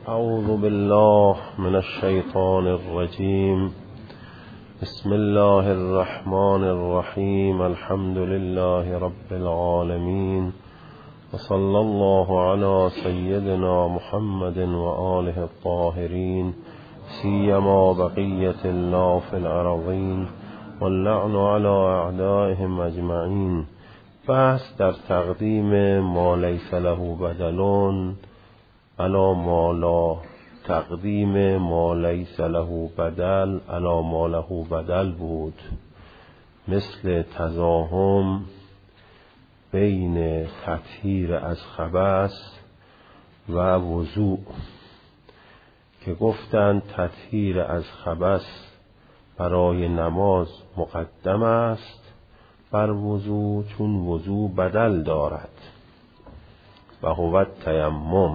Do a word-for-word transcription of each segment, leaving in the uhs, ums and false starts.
اعوذ بالله من الشیطان الرجیم. بسم الله الرحمن الرحیم. الحمد لله رب العالمین و صلی الله علی سیدنا محمد و آله الطاهرین، سیما بقیة الله فی الارضین واللعن علی اعدائهم اجمعین. بحث در تقدیم ما لیس له بدلون علی ما لا، تقدیم ما لیس له بدل علی ما له بدل بود، مثل تزاحم بین تطهیر از خبث و وضوء که گفتند تطهیر از خبث برای نماز مقدم است بر وضوء، چون وضوء بدل دارد و هو تیمم.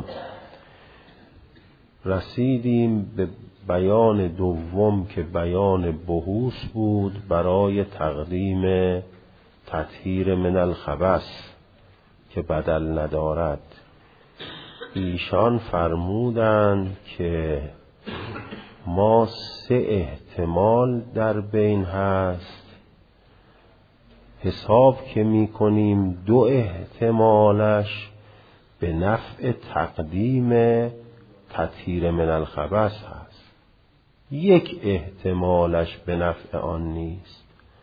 رسیدیم به بیان دوم که بیان بحوث بود برای تقدیم تطهیر من الخبث که بدل ندارد. ایشان فرمودند که ما سه احتمال در بین هست، حساب که می کنیم دو احتمالش به نفع تقدیم تطهیر من الخبث هست، یک احتمالش به نفع آن نیست.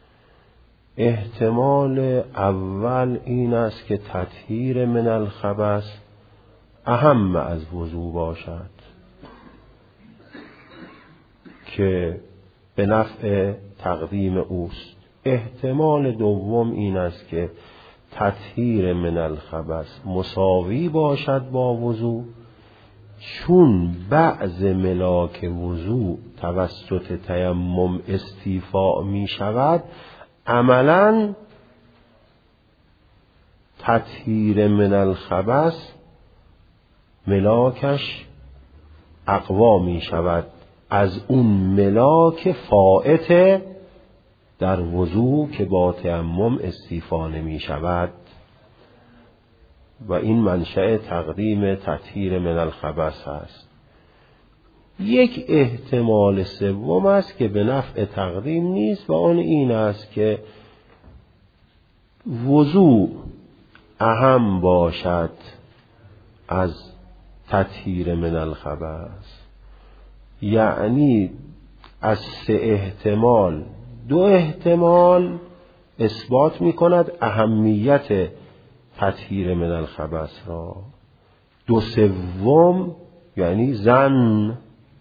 احتمال اول این است که تطهیر من الخبث اهم از وضو باشد که به نفع تقدیم اوست. احتمال دوم این است که تطهیر من الخبث مساوی باشد با وضو، چون بعض ملاک وضو توسط تیمم استیفاء می شود، عملا تطهیر من الخبث ملاکش اقوا می شود از اون ملاک فائت در وضو که با تیمم استیفاء نمی شود، و این منشأ تقدیم تطهیر من الخبث است. یک احتمال سوم است که به نفع تقدیم نیست و آن این است که وضو اهم باشد از تطهیر من الخبث، یعنی از سه احتمال دو احتمال اثبات می کند اهمیت تطهیر من الخبث را. دو سوم یعنی ظن.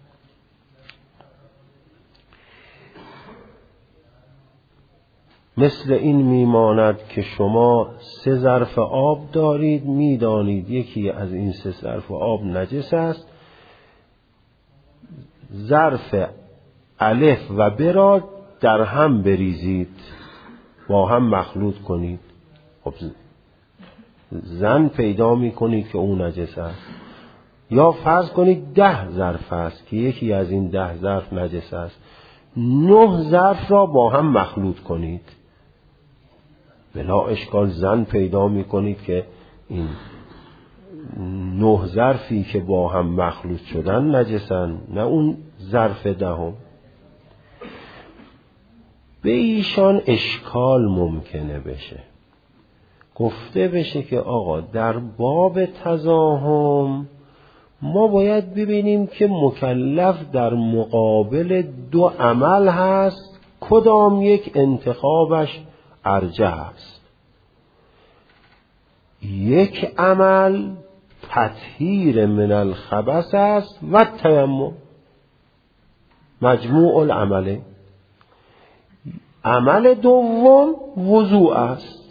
مثل این میماند که شما سه ظرف آب دارید، میدانید یکی از این سه ظرف آب نجس است، ظرف الف و ب را در هم بریزید، با هم مخلوط کنید، خب زن پیدا می کنید که اون نجس است. یا فرض کنید ده ظرف است که یکی از این ده ظرف نجس است، نه ظرف را با هم مخلوط کنید، بلا اشکال زن پیدا می کنید که این نه ظرفی که با هم مخلوط شدن نجسن، نه اون ظرف دهم. به ایشان اشکال ممکنه بشه، گفته بشه که آقا در باب تزاحم ما باید ببینیم که مکلف در مقابل دو عمل هست، کدام یک انتخابش ارجح است. یک عمل تطهیر من الخبث است و تیمم، مجموع العمله. عمل دوم وضوء است.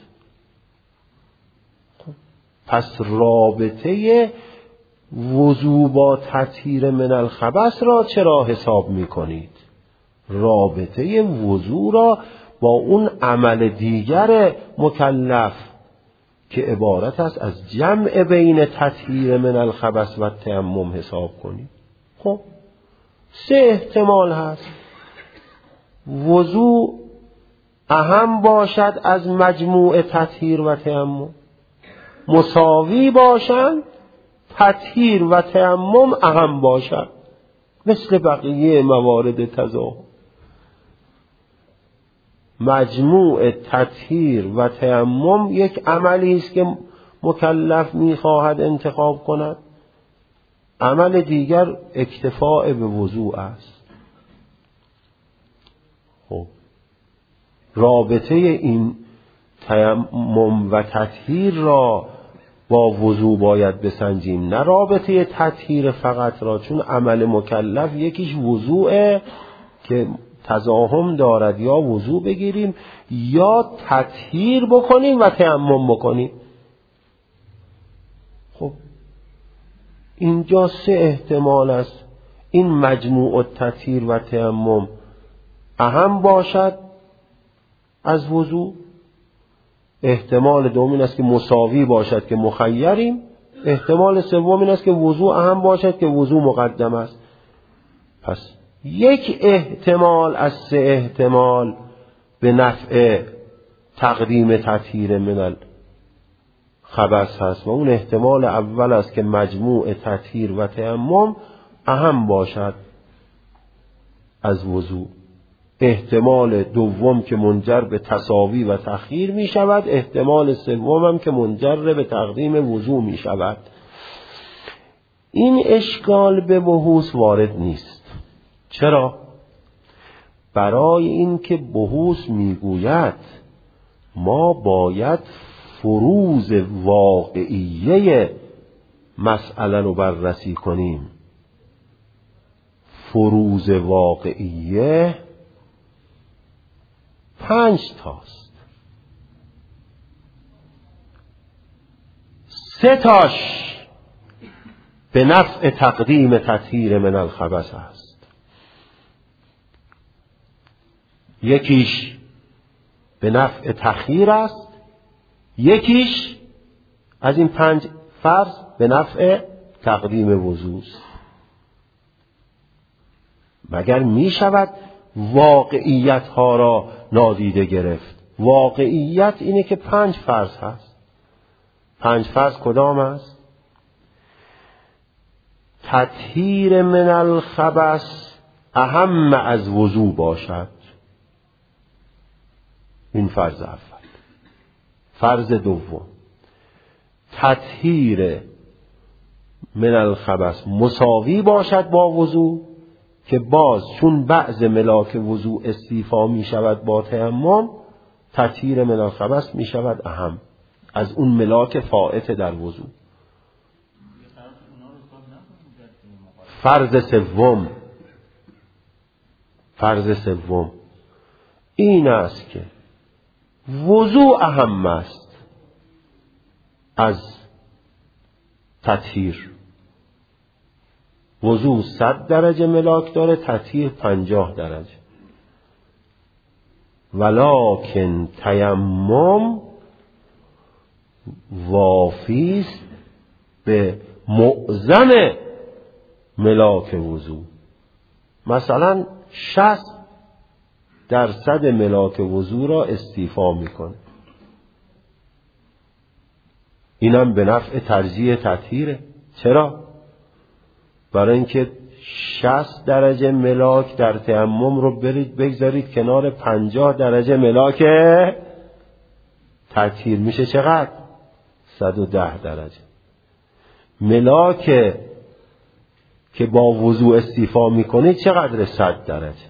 پس رابطه وضوء با تطهیر من الخبث را چرا حساب می کنید؟ رابطه وضوء را با اون عمل دیگر مکلف که عبارت است از جمع بین تطهیر من الخبث و تیمم حساب کنید. خب سه احتمال هست. وضوء اهم باشد از مجموع تطهیر و تیمم، مساوی باشند، تطهیر و تیمم اهم باشد مثل بقیه موارد تظاهر. مجموع تطهیر و تیمم یک عملی است که مکلف می‌خواهد انتخاب کند. عمل دیگر اکتفاء به وضوء است. خب رابطه این تیمم و تطهیر را با وضوء باید بسنجیم، نه رابطه تطهیر فقط را، چون عمل مکلف یکیش وضوءه که تزاحم دارد، یا وضوء بگیریم یا تطهیر بکنیم و تیمم بکنیم. خب اینجا سه احتمال است. این مجموع تطهیر و تیمم اهم باشد از وضوء. احتمال دوم این است که مساوی باشد که مخیریم. احتمال سوم این است که وضوء اهم باشد که وضوء مقدم است. پس یک احتمال از سه احتمال به نفع تقدیم تطهیر من الخبث هست و اون احتمال اول است که مجموع تطهیر و تیمم اهم باشد از وضوء. احتمال دوم که منجر به تساوی و تأخیر می شود. احتمال سوم هم که منجر به تقدیم وضوء می شود. این اشکال به بحوث وارد نیست. چرا؟ برای اینکه بحوث می گوید ما باید فروض واقعیه مسئله رو بررسی کنیم. فروض واقعیه پنج تاست. سه تاش به نفع تقدیم تطهیر من الخبث است. یکیش به نفع تخییر است، یکیش از این پنج فرض به نفع تقدیم وضوء است. مگر می شود واقعیت ها را نادیده گرفت؟ واقعیت اینه که پنج فرض هست. پنج فرض کدام است؟ تطهیر من الخبث اهم از وضوء باشد. این فرض اول. فرض دوم، تطهیر من الخبث مساوی باشد با وضوء، که باز چون بعض ملاک وضوء استیفا می شود با تیمم، تطهیر من الخبث می شود اهم از اون ملاک فائت در وضوء. فرض سوم فرض سوم این است که وضوء اهم است از تطهیر. وضوء صد درجه ملاک داره، تطهیر پنجاه درجه. ولکن تیمم وافیست به معظم ملاک وضوء. مثلا شصت درصد ملاک وضوء را استیفا میکنه. اینم به نفع ترجیح تطهیره. چرا؟ برای اینکه شصت درجه ملاک در تیمم رو برید بگذارید کنار پنجاه درجه ملاک تطهیر، میشه چقدر؟ صد و ده درجه. ملاک که با وضوء استیفا میکنید چقدر؟ صد درجه.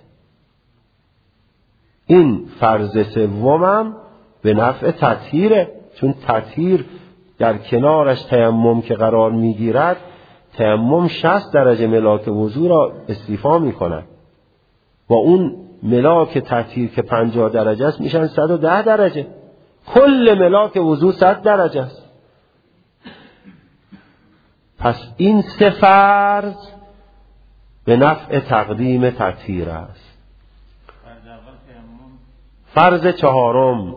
این فرض سومم به نفع تطهیره، چون تطهیر در کنارش تیمم که قرار میگیرد، تیمم شصت درجه ملاک وضوء را استیفا میکند. با اون ملاک تطهیر که پنجاه درجه است میشن صد و ده درجه. کل ملاک وضوء صد درجه است. پس این سه فرض به نفع تقدیم تطهیر است. فرض چهارم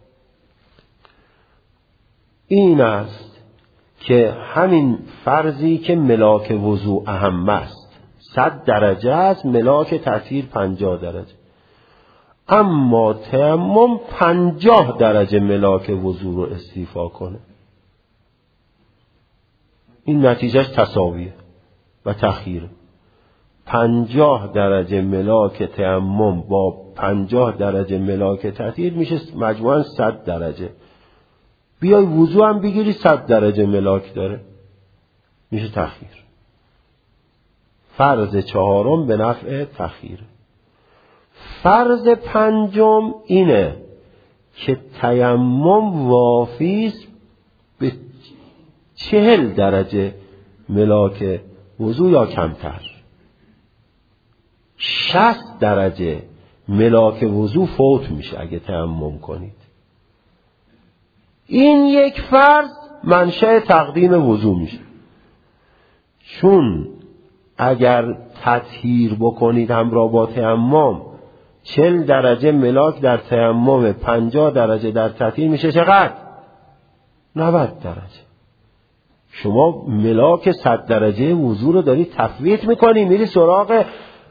این است که همین فرضی که ملاک وضوء اهم است، صد درجه است، ملاک تطهیر پنجاه درجه، اما تیمم پنجاه درجه ملاک وضوء رو استیفا کنه. این نتیجهش تساویه و تخییره. پنجاه درجه ملاک تیمم با پنجاه درجه ملاک تطهیر میشه مجموعاً صد درجه. بیای وضو هم بگیری صد درجه ملاک داره، میشه تخییر. فرض چهارم به نفع تخییره. فرض پنجم اینه که تیمم وافیست به چهل درجه ملاک وضو یا کمتر. شصت درجه ملاک وضو فوت میشه اگه تیمم کنید. این یک فرض منشأ تقدیم وضو میشه، چون اگر تطهیر بکنید همراه با تیمم چهل درجه ملاک در تیمم، پنجاه درجه در تطهیر، میشه چقدر؟ نود درجه. شما ملاک صد درجه وضو رو داری تفویت میکنی، میری سراغ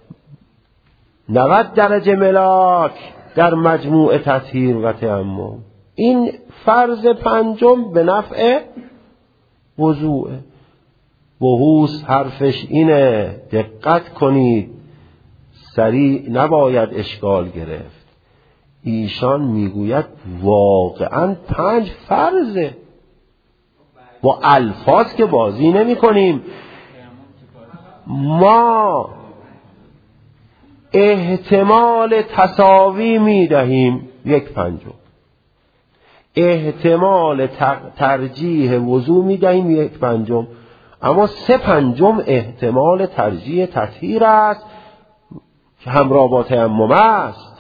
نود درجه ملاک در مجموع تطهیر و تیمم. این فرض پنجم به نفع وضوءه. بحوث حرفش اینه، دقت کنید، سریع نباید اشکال گرفت. ایشان میگوید واقعا پنج فرضه، با الفاظ که بازی نمی کنیم. ما احتمال تساوی می دهیم یک پنجم، احتمال ترجیح وضو می دهیم یک پنجم، اما سه پنجم احتمال ترجیح تطهیر است که همراه با تیمم است.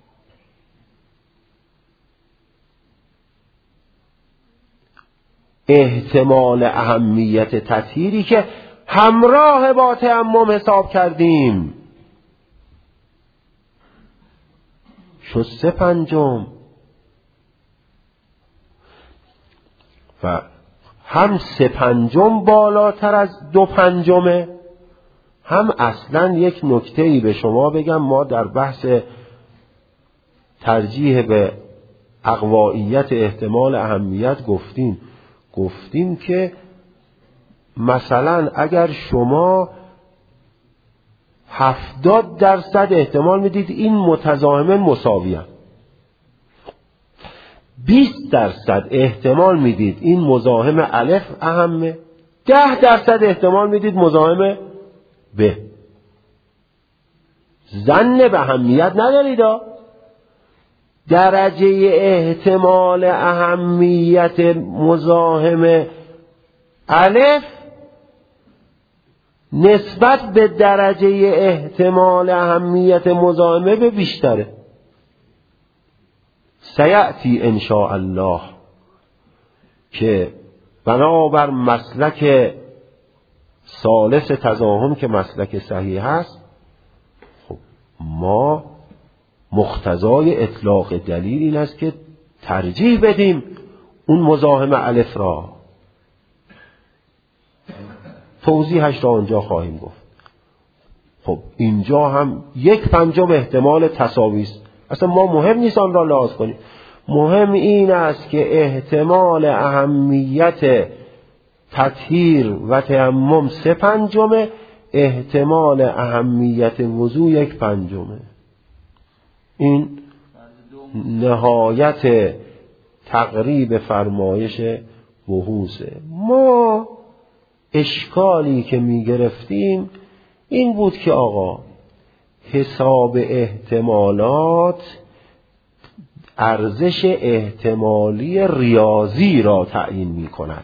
احتمال اهمیت تطهیری که همراه با تیمم حساب کردیم شد سه پنجم. و هم سه پنجم بالاتر از دو پنجمه، هم اصلا یک نکته‌ای به شما بگم. ما در بحث ترجیح به اقوائیت احتمال اهمیت گفتیم گفتیم که مثلا اگر شما هفتاد درصد احتمال میدید این متضامن مساویان، بیست درصد احتمال میدید این مزاحم الف اهمه، ده درصد احتمال میدید مزاحم ب. ظن به اهمیت ندارید. درجه احتمال اهمیت مزاحم الف نسبت به درجه احتمال اهمیت مزاحم ب بیشتره. سیأتی ان شاء الله که بنابر مسلک ثالث تزاحم که مسلک صحیح هست، خب ما مقتضای اطلاق دلیل این است که ترجیح بدیم اون مزاحم الف را. توضیحش را اونجا خواهیم گفت. خب اینجا هم یک پنجم احتمال تساوی است. اصلا ما مهم نیست آن را لحاظ کنیم، مهم این است که احتمال اهمیت تطهیر و تیمم سه پنجمه، احتمال اهمیت وضو یک پنجمه. این نهایت تقریب فرمایش بحوثه. ما اشکالی که می گرفتیم این بود که آقا حساب احتمالات ارزش احتمالی ریاضی را تعیین می کند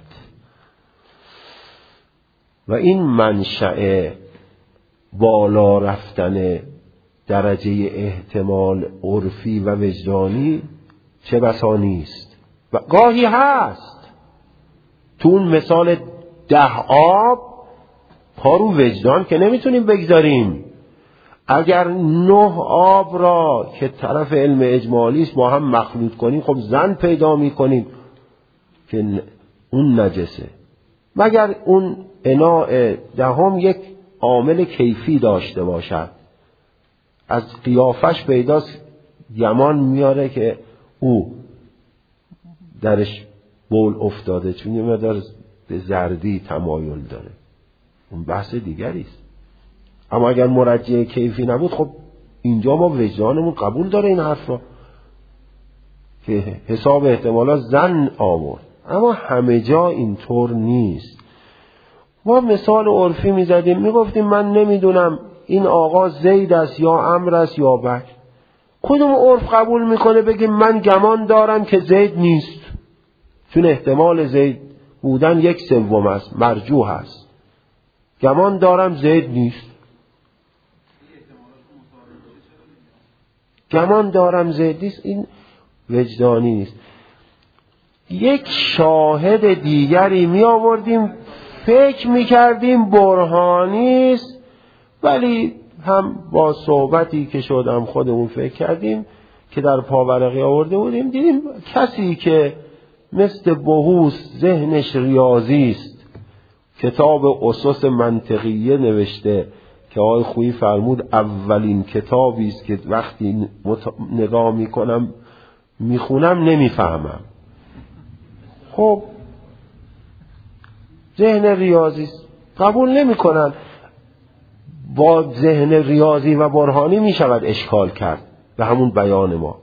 و این منشأ بالا رفتن درجه احتمال عرفی و وجدانی چه بسا نیست و گاهی هست. تو اون مثال ده آب پا رو وجدان که نمیتونیم بگذاریم. اگر نه آب را که طرف علم اجمالی است با هم مخلوط کنیم، خب زن پیدا میکنیم که اون نجسه، مگر اون اناء دهم یک عامل کیفی داشته باشد. از قیافش پیداست گمان میاره که او درش بول افتاده، چون یه مقدار به زردی تمایل داره، اون بحث دیگری است. اما اگر مرجع کیفی نبود، خب اینجا ما وجدانمون قبول داره این حرف را که حساب احتمالات زن آورد، اما همه جا اینطور نیست. ما مثال عرفی میزدیم، میگفتیم من نمیدونم این آقا زید است یا عمرو است یا بکر. کدوم عرف قبول میکنه بگیم من گمان دارم که زید نیست، چون احتمال زید بودن یک سوم است، مرجوح است، گمان دارم زید نیست، گمان دارم زید نیست، این وجدانی نیست. یک شاهد دیگری می آوردیم، فکر می کردیم برهانی است، ولی هم با صحبتی که شدم خودمون فکر کردیم که در پاورقی آورده بودیم، دیدیم کسی که مثل بهوس ذهنش ریاضی است، کتاب اساس منطقیه نوشته که آقای خویی فرمود اولین کتابی است که وقتی مت... نگاه میکنم میخونم نمیفهمم. خب ذهن ریاضی است، قبول نمیکنن. با ذهن ریاضی و برهانی میشود اشکال کرد به همون بیان ما.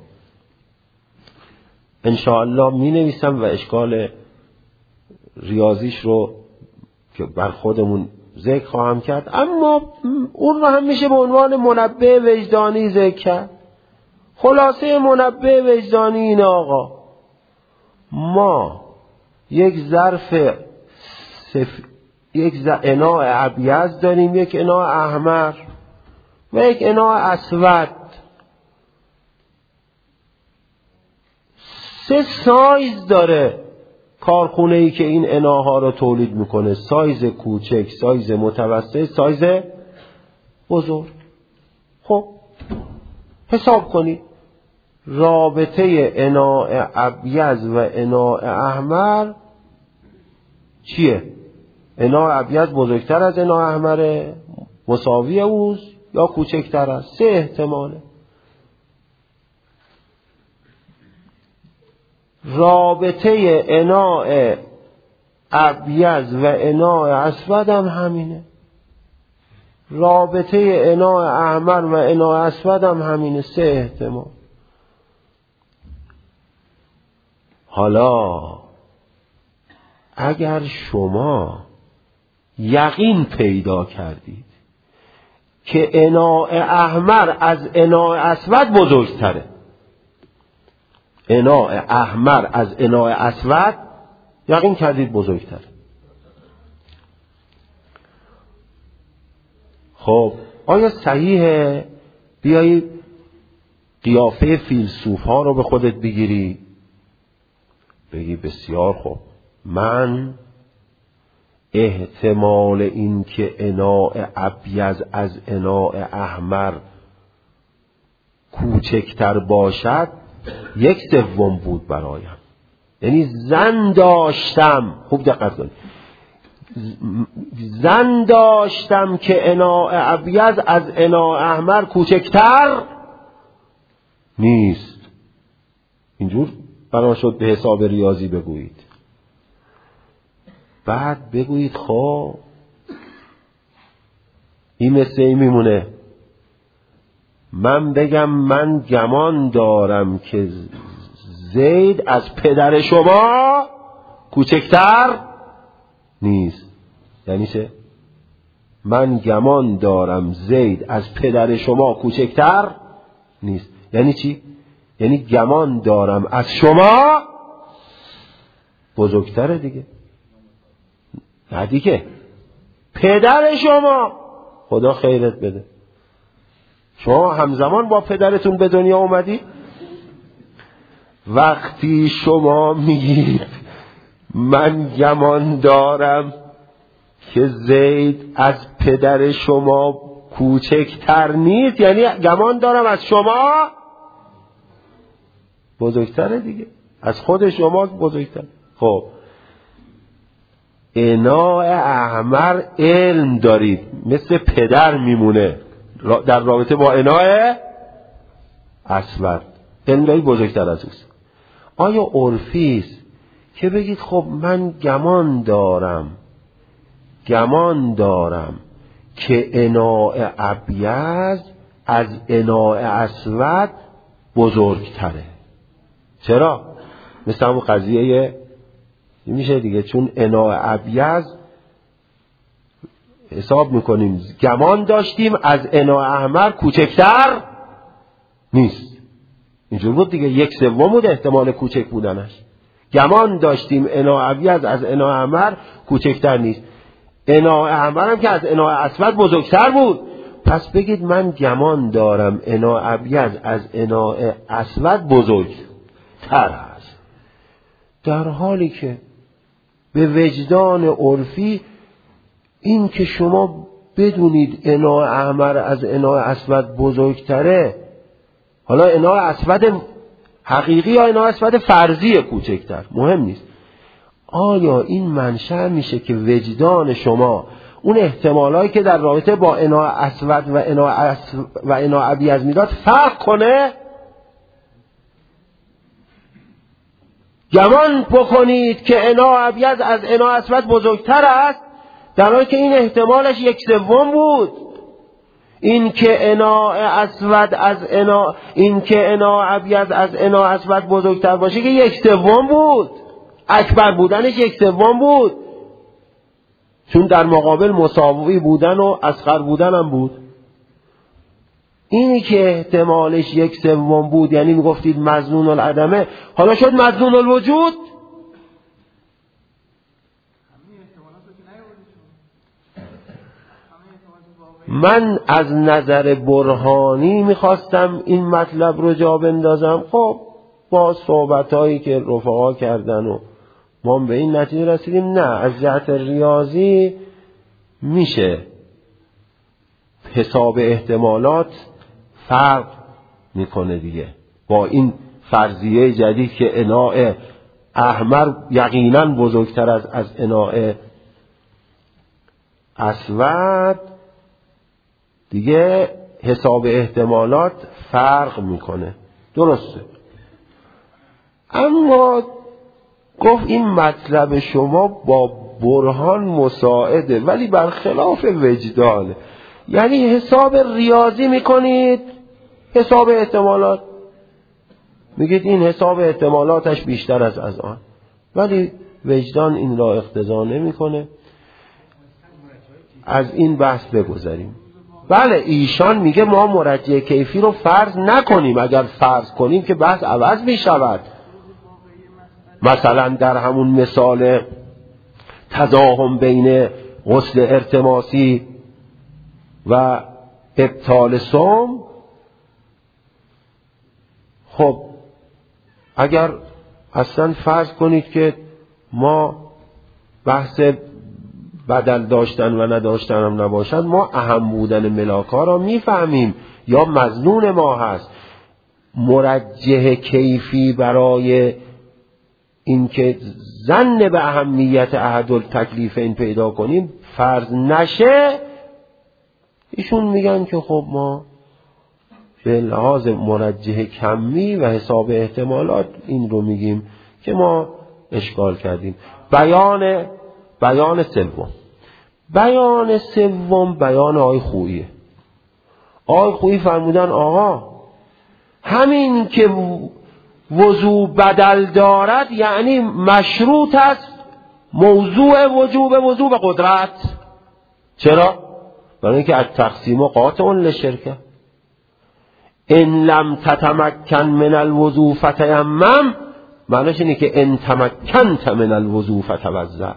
انشاءالله می نویسم و اشکال ریاضیش رو که بر خودمون ذکر خواهم کرد، اما اون رو هم میشه به عنوان منبه وجدانی ذکر کرد. خلاصه منبه وجدانی اینه آقا، ما یک ظرف سف... یک ز... اناء ابیض داریم، یک اناء احمر و یک اناء اسود. سه سایز داره کارخونه ای که این اناها رو تولید میکنه، سایز کوچک، سایز متوسط، سایز بزرگ. خب حساب کنید رابطه اناء ابیض و اناء احمر چیه؟ اناء ابیض بزرگتر از اناء احمره، مساوی اوست یا کوچکتر است؟ سه احتماله. رابطه اناء ابیض و اناء اسود هم همینه، رابطه اناء احمر و اناء اسود هم همینه، سه احتمال. حالا اگر شما یقین پیدا کردید که اناء احمر از اناء اسود بزرگتره، اناء احمر از اناء اسود یقین کردید بزرگتره، خب آیا صحیحه بیایی قیافه فیلسوف ها رو به خودت بگیری بگی بسیار خوب، من احتمال این که اناء ابیض از اناء احمر کوچکتر باشد یک سوم بود برایم، یعنی زن داشتم، خوب دقت کنید، زن داشتم که اناء ابیض از اناء احمر کوچکتر نیست. اینجور بنا شد به حساب ریاضی بگویید، بعد بگویید خب این مثل این میمونه، من بگم من گمان دارم که زید از پدر شما کوچکتر نیست. یعنی چه؟ من گمان دارم زید از پدر شما کوچکتر نیست. یعنی چی؟ یعنی گمان دارم از شما بزرگتره دیگه. نه دیگه، پدر شما، خدا خیرت بده، شما همزمان با پدرتون به دنیا اومدی. وقتی شما میگید من گمان دارم که زید از پدر شما کوچکتر نیست، یعنی گمان دارم از شما بزرگتره دیگه، از خود شما بزرگتر. خب اناء احمر علم دارید، مثل پدر میمونه در رابطه با اناء اسود، علم دارید بزرگتر از اوست. آیا عرفی است که بگید خب من گمان دارم گمان دارم که اناء ابیض از اناء اسود بزرگتره. چرا؟ مثل همون قضیه میشه دیگه، چون اناء ابیض حساب میکنیم گمان داشتیم از اناء احمر کوچکتر نیست. اینجور بود دیگه، یک سوم بود احتمال کوچک بودنش. گمان داشتیم اناء ابیض از اناء احمر کوچکتر نیست. اناء احمر هم که از اناء اسود بزرگتر بود. پس بگید من گمان دارم اناء ابیض از اناء اسود بزرگتر است، در حالی که به وجدان عرفی این که شما بدونید اناء احمر از اناء اسود بزرگتره، حالا اناء اسود حقیقی یا اناء اسود فرضی کوچکتر مهم نیست، آیا این منشأ میشه که وجدان شما اون احتمالایی که در رابطه با اناء اسود و اناء اس و اناء ابیض میداد فرق کنه؟ گمان بکنید که اناء ابیض از اناء اسود بزرگتر است، در حالی که این احتمالش یک سوم بود. این که اناء اسود از اناء این که اناء ابیض از اناء اسود بزرگتر باشه که یک سوم بود، اکبر بودنش یک سوم بود، چون در مقابل مساوی بودن و اصغر بودن هم بود. اینی که احتمالش یک سوم بود یعنی میگفتید مظنون العدمه، حالا شد مظنون الوجود. من از نظر برهانی میخواستم این مطلب رو جا بندازم، خب با صحبتایی که رفقا کردن و ما به این نتیجه رسیدیم نه، از جهت ریاضی میشه حساب احتمالات فرق میکنه دیگه با این فرضیه جدید که اناء احمر یقینا بزرگتر از از اناء اسود، دیگه حساب احتمالات فرق میکنه. درسته، اما گفت این مطلب شما با برهان مساعده ولی برخلاف وجدانه، یعنی حساب ریاضی میکنید، حساب احتمالات میگید این حساب احتمالاتش بیشتر از از آن، ولی وجدان این را اقتضا نمیکنه. از این بحث بگذاریم. بله ایشان میگه ما مرجح کیفی رو فرض نکنیم، اگر فرض کنیم که بحث عوض میشود. مثلا در همون مثال تضاهم بین غسل ارتماسی و ابطال صوم، خب اگر اصلا فرض کنید که ما بحث بدل داشتن و نداشتن هم نباشد، ما اهم بودن ملاکا را میفهمیم یا مظنون ما هست. مرجح کیفی برای اینکه ظن به اهمیت احد التکلیفین پیدا کنیم فرض نشه، ایشون میگن که خب ما به لحاظ مرجح کمی و حساب احتمالات این رو میگیم که ما اشکال کردیم. بیان بیان سوم بیان سوم بیان آقای خوییه. آقای خویی فرمودن آقا همین که وضو بدل دارد یعنی مشروط است موضوع وجوب وضو به قدرت. چرا؟ برای اینکه از تقسیم قاطع للشرکه، ان لم تتمکن من الوضو فتیمم، معنیش اینه که ان تمکنت من الوضو فتوضا.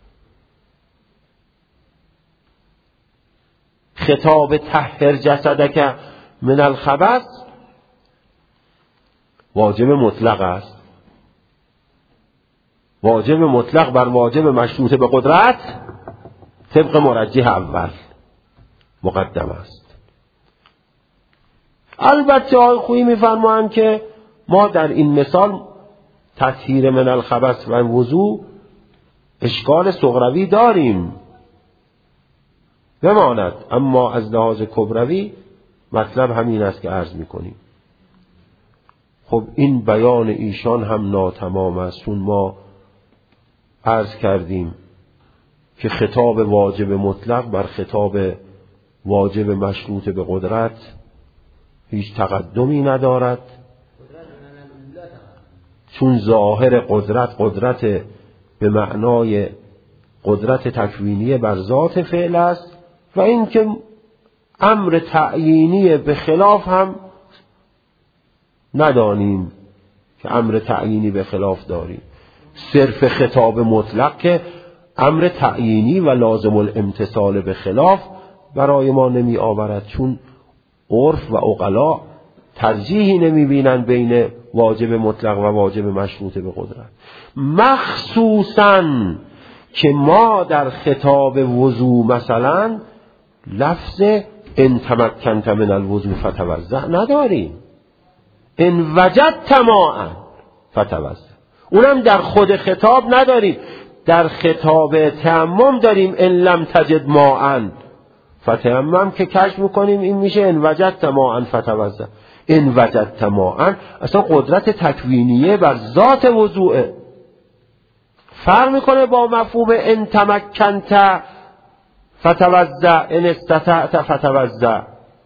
خطاب طهر جسدک من الخبث واجب مطلق است، واجب مطلق بر واجب مشروط به قدرت طبق مرجح اول مقدم است. البته آقای خویی میفرمایند که ما در این مثال تطهیر من الخبث و وضو اشکال صغروی داریم بماند، اما از لحاظ کبروی مطلب همین است که عرض میکنیم. خب این بیان ایشان هم ناتمام است، چون ما عرض کردیم که خطاب واجب مطلق بر خطاب واجب مشروط به قدرت هیچ تقدمی ندارد، چون ظاهر قدرت قدرت به معنای قدرت تکوینی بر ذات فعل است و اینکه امر تعیینی به خلاف هم ندانیم که امر تعیینی به خلاف داریم. صرف خطاب مطلق که امر تعیینی و لازم الامتثال به خلاف برای ما نمی آورد، چون عرف و عقلا ترجیحی نمی بینند بین واجب مطلق و واجب مشروط به قدرت. مخصوصاً که ما در خطاب وضوع مثلا لفظ ان تمکنت من الوضوء فتوضأ نداریم، ان وجدت ماء فتوضأ، اونم در خود خطاب نداریم. در خطاب تیمم داریم ان لم تجد ماء فتیمم که کشف میکنیم این میشه ان وجدت ماء فتوضأ. ان وجدت ماء اصلا قدرت تکوینیه بر ذات وضوعه، فرق میکنه با مفهوم ان تمکنت فتوضأ ان استطعت فتوضأ.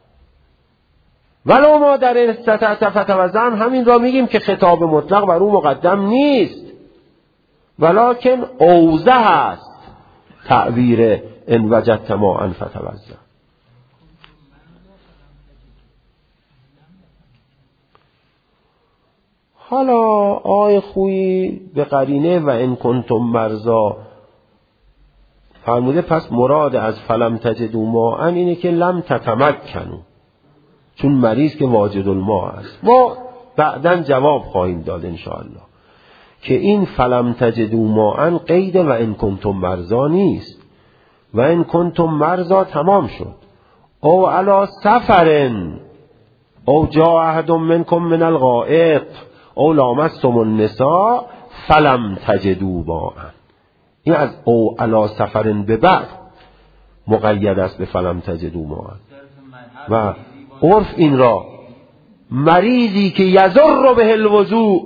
ولو ما در ان استطعت فتوضأ همین را میگیم که خطاب مطلق بر او مقدم نیست، ولکن اوضح است تعبیر ان وجدت ماء فتوضأ. حالا آی خویی به قرینه و ان کنتم مرضا فرموده پس مراد از فلم تجدوا ماء اینه که لم تتمکنوا، چون مریض که واجد الماء است. ما بعداً جواب خواهیم داد انشاءالله که این فلم تجدوا ماء قید و ان کنتم مرضا نیست، و ان کنتم مرضا تمام شد. او علی سفر او جاء احد منکم من الغائط او لامستم النساء فلم تجدوا ماء. این از او علی سفر به بعد مقید است به فلم تجدوا ماء. و عرف این را مریضی که یضر به الوضوء،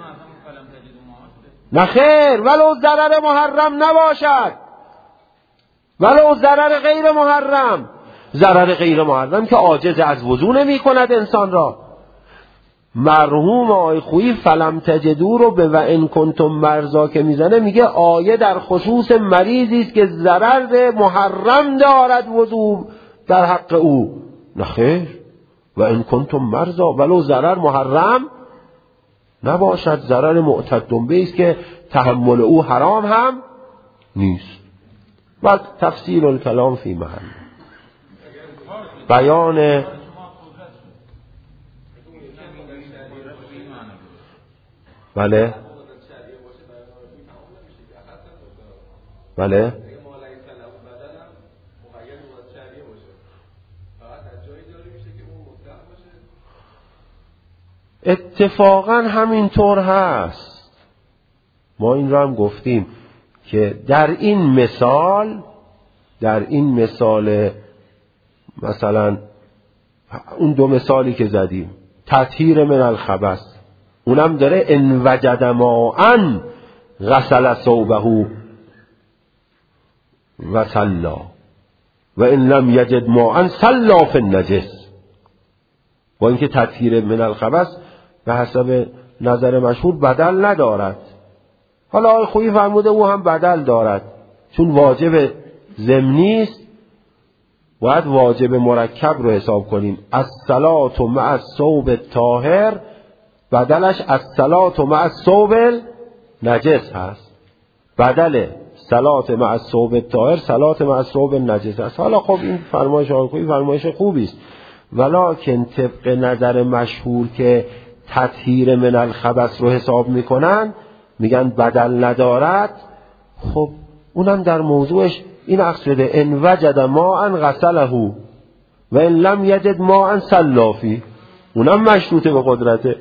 نخیر ولو ضرر محرم نباشد، ولو ضرر غیر محرم، ضرر غیر محرم که عاجز از وضوء نمی کند انسان را. مرحوم آی خویی فلم تجدو رو به و ان کنتم مرضا که میزنه میگه آیه در خصوص مریضی است که ضرر محرم دارد وضوء در حق او. نخیر، و ان کنتم مرضا ولو ضرر محرم نباشد، ضرر معتد به است که تحمل او حرام هم نیست. و تفصیل الکلام فی محل بیان بله بله اتفاقا همینطور هست. ما این را هم گفتیم که در این مثال در این مثال مثلا اون دو مثالی که زدیم تطهیر من الخبث، اونم داره ان وجد ماء غسل ثوبه و صلا و ان لم یجد ماء صلا فی النجس. با اینکه تطهیر من الخبث به حسب نظر مشهور بدل ندارد. حالا آقای خویی فرموده او هم بدل دارد، چون واجب ضمنی است باید واجب مرکب رو حساب کنیم. الصلاة مع الثوب الطاهر بدلش الصلاة مع الثوب النجس هست. بدل صلاة مع الثوب الطاهر صلاة مع الثوب النجس هست. حالا خب این فرمایش آقای خویی فرمایش خوبی است، ولکن طبق نظر مشهور که تطهیر من الخبث رو حساب میکنن میگن بدل ندارد. خب اونم در موضوعش این عکس شده ان وجد ماء غسله و ان لم یجد ماء صلا فیه، اونم مشروطه به قدرته.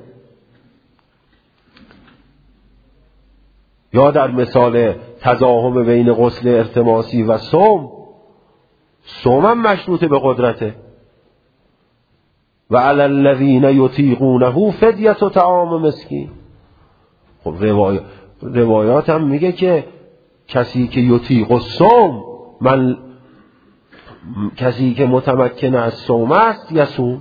یا در مثال تزاحم بین غسل ارتماسی و صوم، صوم هم مشروطه به قدرته. و علی الذین یطیقونه فدیة طعام مسکین. خب روایات روایات هم میگه که کسی که یطیق الصوم، من کسی که متمکن از صوم است یصوم.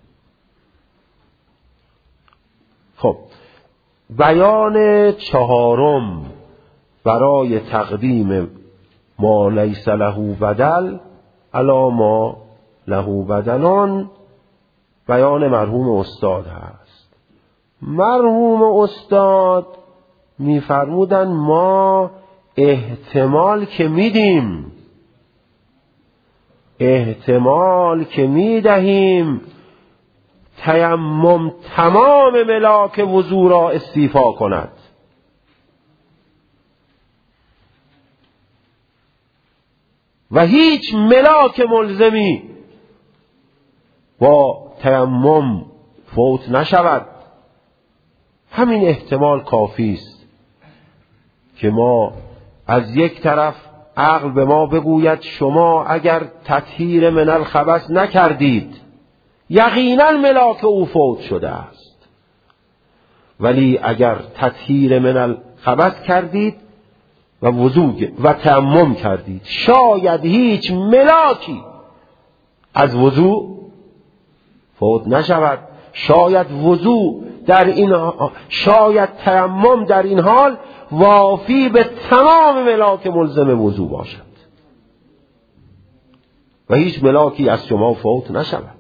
خب بیان چهارم برای تقدیم ما لیس له بدل علی ما له بدلان، بیان مرحوم استاد هست. مرحوم استاد میفرمودن ما احتمال که میدیم، احتمال که میدهیم تیمم تمام ملاک وضو را استیفا کند. و هیچ ملاک ملزمی با تیمم فوت نشود. همین احتمال کافی است که ما از یک طرف عقل به ما بگوید شما اگر تطهیر من الخبث نکردید یقینا ملاک او فوت شده است، ولی اگر تطهیر من الخبث کردید و وضو و تیمم کردید شاید هیچ ملاکی از وضو فوت نشود، شاید وضو در این شاید تیمم در این حال وافی به تمام ملاک ملزم وضو باشد و هیچ ملاکی از شما فوت نشود.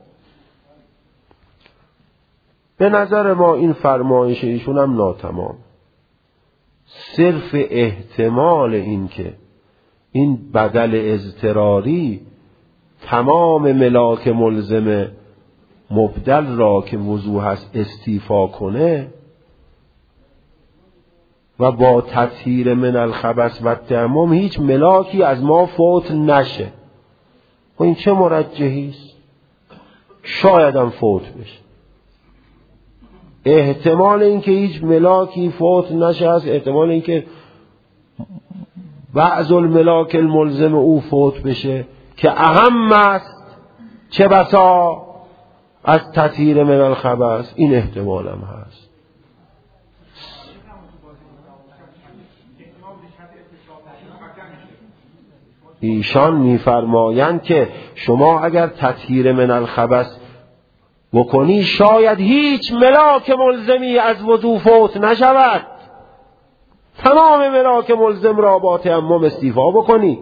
به نظر ما این فرمایش ایشون هم ناتمام. صرف احتمال این که این بدل اضطراری تمام ملاک ملزم مبدل را که وضو هست استیفا کنه و با تطهیر من الخبث و تیمم هیچ ملاکی از ما فوت نشه، و این چه مرجحی است؟ شاید هم فوت بشه. احتمال اینکه هیچ ملاکی فوت نشه است، احتمال اینکه بعض الملاک الملزم او فوت بشه که اهم است چه بسا از تطهیر من الخبث، این احتمال هم هست. ایشان میفرمایند که شما اگر تطهیر من الخبث بکنی شاید هیچ ملاک ملزمی از وضو فوت نشود، تمام ملاک ملزم را با تیمم استیفا بکنی.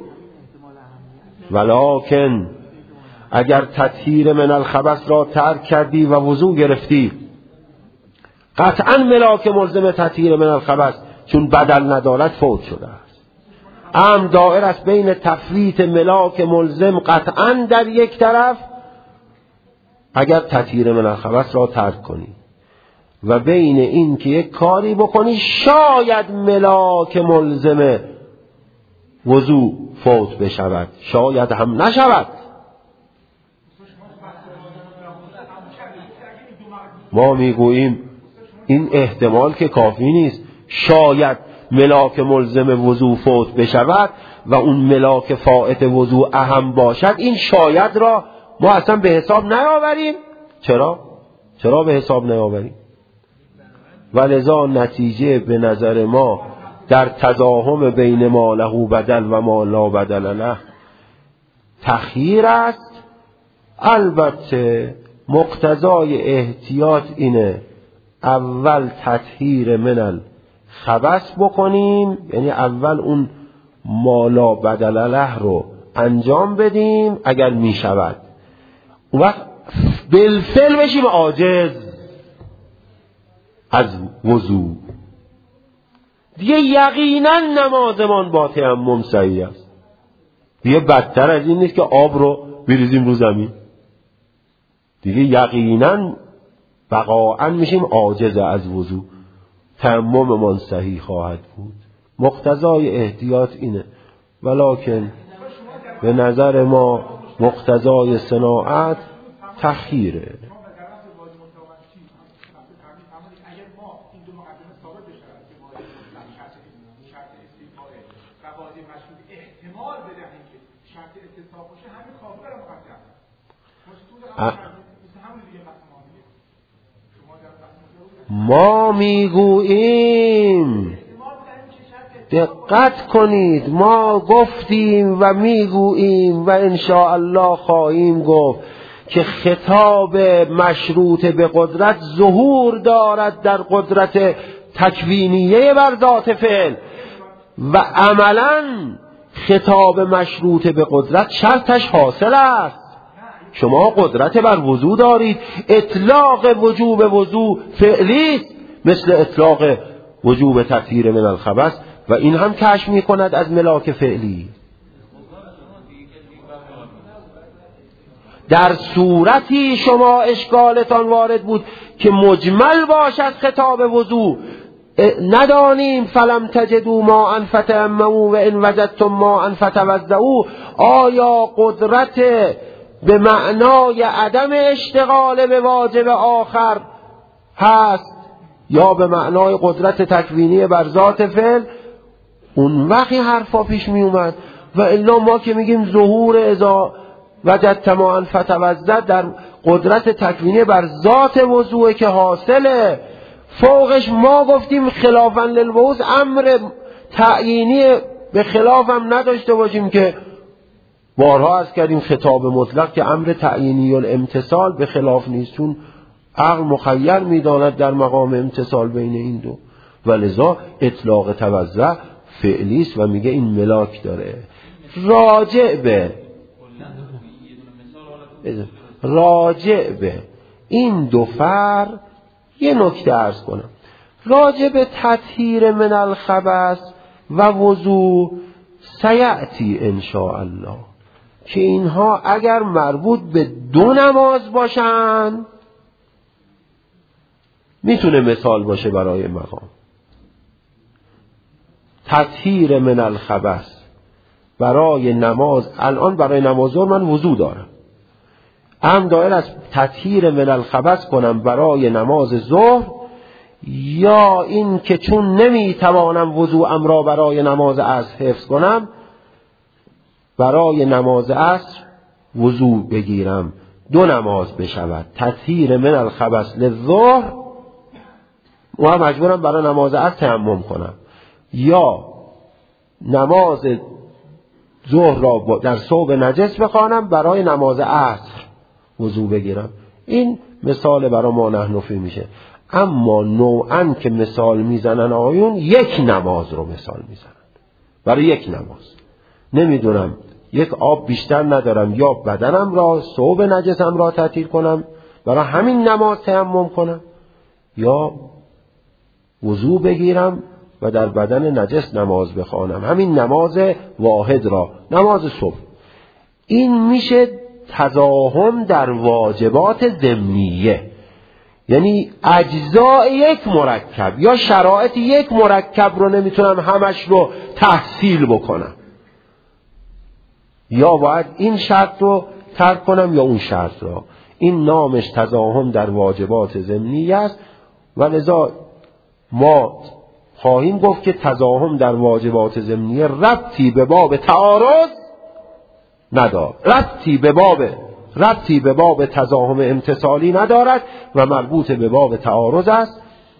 ولکن اگر تطهیر من الخبث را ترک کردی و وضو گرفتی قطعا ملاک ملزم تطهیر من الخبث چون بدل ندارد فوت شده است. امر دائر است بین تفویت ملاک ملزم قطعا در یک طرف اگر تطهیر من الخبث را ترک کنی و بین این که یک کاری بکنی شاید ملاک ملزم وضو فوت بشود، شاید هم نشود. ما میگوییم این احتمال که کافی نیست، شاید ملاک ملزم وضو فوت بشود و اون ملاک فائت وضو اهم باشد، این شاید را ما اصلا به حساب نیاوریم. چرا؟ چرا به حساب نیاوریم؟ ولذا نتیجه به نظر ما در تزاحم بین ما له بدل و ما لا بدل له تخییر است. البته مقتضای احتیاط اینه اول تطهیر من الخبث بکنیم، یعنی اول اون ما لا بدل له رو انجام بدیم اگر می شود، اون وقت بالفعل بشیم عاجز از وضو، دیگه یقینا نمازمان با تیمم صحیح است. دیگه بدتر از این نیست که آب رو بریزیم رو زمین، دیگه یقینا بقاعا میشیم عاجز از وضو، تیمممان صحیح خواهد بود. مقتضای احتیاط اینه، ولکن به نظر ما مقتضای صناعت تخییره. ما میگوییم دقت کنید، ما گفتیم و میگوییم و انشاءالله خواهیم گفت که خطاب مشروط به قدرت ظهور دارد در قدرت تکوینیه بر ذات فعل و عملا خطاب مشروط به قدرت شرطش حاصل است. شما قدرت بر وضو دارید، اطلاق وجوب وضو فعلی مثل اطلاق وجوب تطهیر من الخبث و این هم کشف می کند از ملاک فعلی. در صورتی شما اشکالتان وارد بود که مجمل باشد خطاب وضو، ندانیم فلم تجدوا ماء فتیمموا و ان وجدتم ماء فتوضؤوا، آیا قدرت به معنای عدم اشتغال به واجب آخر هست یا به معنای قدرت تکوینی بر ذات فعل؟ اون وقتی حرفا پیش می اومد. و الا ما که میگیم ظهور اذا وجدت ماء فتوضأ در قدرت تکوینی بر ذات وضوء که حاصله، فوقش ما گفتیم خلافاً للوضوء امر تعیینی به خلاف هم نداشته باشیم که بارها از کردیم خطاب مطلق که امر تعیینی الامتصال به خلاف نیست، چون عقل مخیر میداند در مقام امتصال بین این دو، ولذا اطلاق توضع فعلی است و میگه این ملاک داره. راجع به راجع به این دو فر یه نکته عرض کنم. راجع به تطهیر من الخبث و وضو سیأتی انشاءالله که اینها اگر مربوط به دو نماز باشن میتونه مثال باشه برای مقام. تطهیر من الخبث برای نماز، الان برای نماز من وضو دارم، هم دایر از تطهیر من الخبث کنم برای نماز ظهر، یا این که چون نمیتوانم وضوءم را برای نماز عصر حفظ کنم برای نماز عصر وضو بگیرم، دو نماز بشود، تطهیر من الخبث للظهر و مجبورم برای نماز عصر تیمم کنم، یا نماز ظهر را در ثوب نجس بخوانم برای نماز عصر وضو بگیرم. این مثال برای ما نحنفی میشه. اما نوعاً که مثال میزنن آیون یک نماز رو مثال میزنن برای یک نماز. نمیدونم یک آب بیشتر ندارم یا بدنم را ثوب نجسم را تطهیر کنم برای همین نماز تیمم کنم، یا وضو بگیرم و در بدن نجس نماز بخوانم، همین نماز واحد را، نماز صبح. این میشه تزاحم در واجبات ضمنیه، یعنی اجزاء یک مرکب یا شرایط یک مرکب رو نمیتونم همش رو تحصیل بکنم، یا باید این شرط رو ترک کنم یا اون شرط رو. این نامش تزاحم در واجبات ضمنیه است و لذا ما خواهیم گفت که تزاحم در واجبات ضمنیه ربطی به باب تعارض ندارد، ربطی به باب ربطی به باب تزاحم امتصالی ندارد و مربوط به باب تعارض است.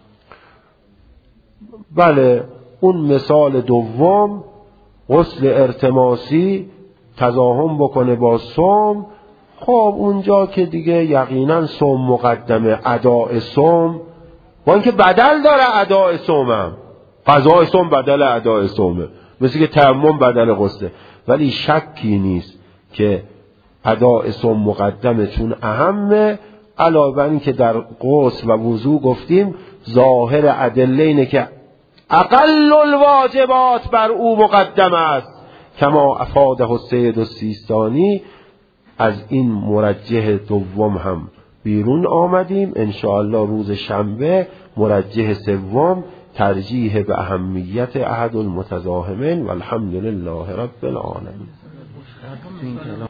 بله، اون مثال دوم غسل ارتماسی تزاحم بکنه با صوم، خب اونجا که دیگه یقینا صوم مقدمه، اداء صوم با اینکه بدل داره اداء صومم، قضاء صوم بدل اداء صومه، مثل که تیمم بدل غسله، ولی شکی نیست که اداء صوم مقدمه چون اهمه. علاوه بر این که در غسل و وضو گفتیم ظاهر ادله اینه که اقل الواجبات بر او مقدم است، کما افاده السید السیستانی. از این مرجح دوم هم بیرون آمدیم. انشاءالله روز شنبه مرجح سوم ترجیح به اهمیت احد المتزاحمین و الحمدلله رب العالمین.